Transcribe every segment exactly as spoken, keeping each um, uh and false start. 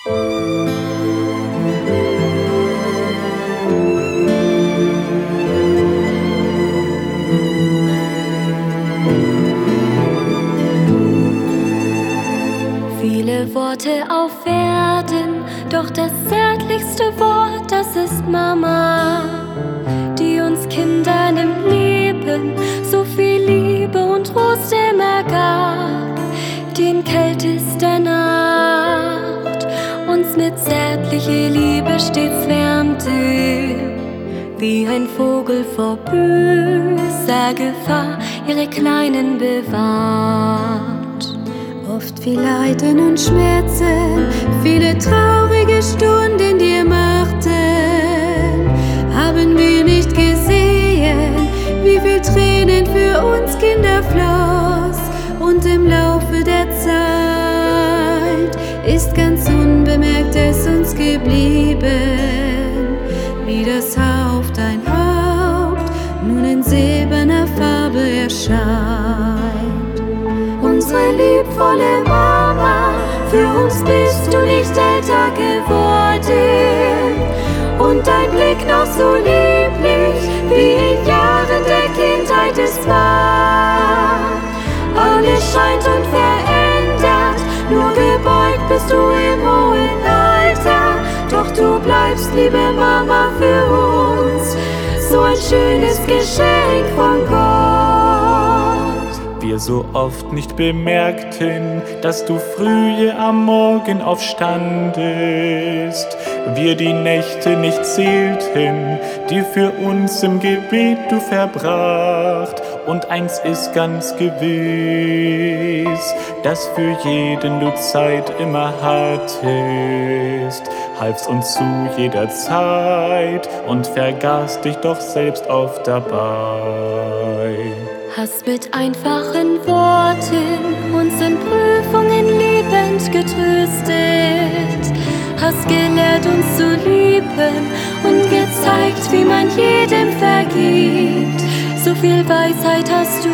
Viele Worte auf Erden, doch das zärtlichste Wort, das ist Mama, die uns Kindern im Leben so viel Liebe und Trost immer gab, die in kältester Nacht uns mit zärtlicher Liebe stets wärmte, wie ein Vogel vor böser Gefahr ihre Kleinen bewahrt. Oft viel Leiden und Schmerzen, viele traurige Stunden dir machten, haben wir nicht gesehen, wie viel Tränen für uns Kinder floss. Und im Laufe der Zeit ist ganz unbemerkt es uns geblieben, wie das Haar auf dein Haupt nun in silberner Farbe erscheint. Unsere liebvolle Mama, für uns bist du nicht älter geworden. Und dein Blick noch so lieblich, wie in Jahren der Kindheit es war. Alles scheint und verändert, nur gebeugt bist du im hohen Alter. Doch du bleibst, liebe Mama, für uns so ein schönes Geschenk von Gott. Wir so oft nicht bemerkten, dass du früh am Morgen aufstandest, wir die Nächte nicht zählten, die für uns im Gebet du verbracht. Und eins ist ganz gewiss, dass für jeden du Zeit immer hattest, halfst uns zu jeder Zeit und vergaßt dich doch selbst oft dabei. Hast mit einfachen Worten uns in Prüfungen liebend getröstet, hast gelehrt uns zu lieben und gezeigt, wie man jedem vergibt. So viel Weisheit hast du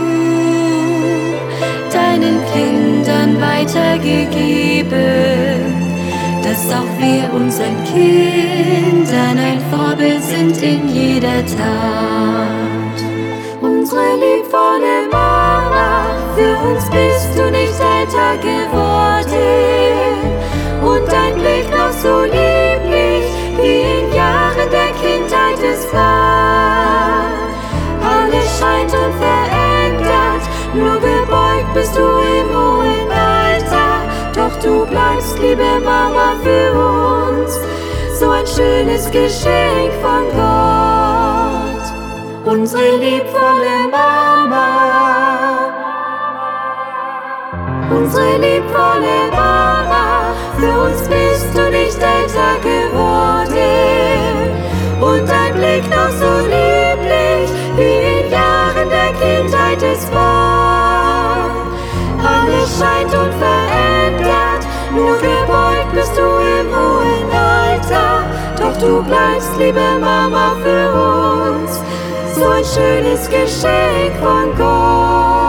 deinen Kindern weitergegeben, dass auch wir unseren Kindern ein Vorbild sind in jeder Tat. Unsere liebvolle Mama, für uns bist du nicht älter geworden. Und dein Blick noch so lieblich, wie in Jahren der Kindheit es war. Alles scheint und verändert, nur gebeugt bist du im hohen Alter. Doch du bleibst, liebe Mama, für uns so ein schönes Geschenk von Gott. Unsere liebvolle Mama, unsere liebvolle Mama, für uns bist du nicht älter geworden. Und dein Blick noch so lieblich, wie in Jahren der Kindheit es war. Alles scheint und verändert, nur gebeugt bist du im hohen Alter. Doch du bleibst, liebe Mama, für uns so ein schönes Geschenk von Gott.